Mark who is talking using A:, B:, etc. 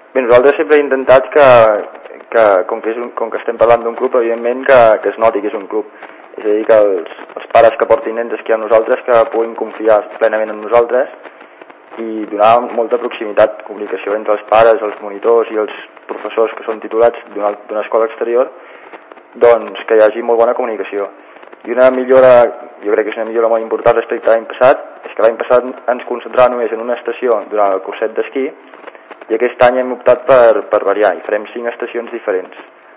A: Bé, nosaltres sempre hem intentat com que estem parlant d'un club, evidentment que es noti que és un club. És a dir, que els pares que portin nens a esquiar amb nosaltres que puguin confiar plenament en nosaltres i donar molta proximitat, comunicació entre els pares, els monitors i els professors que són titulats d'una escola exterior, doncs que hi hagi molt bona comunicació. I una millora, jo crec que és una millora molt important respecte a l'any passat, és que l'any passat ens concentràvem només en una estació durant el curset d'esquí i aquest any hem optat per variar i farem 5 estacions diferents.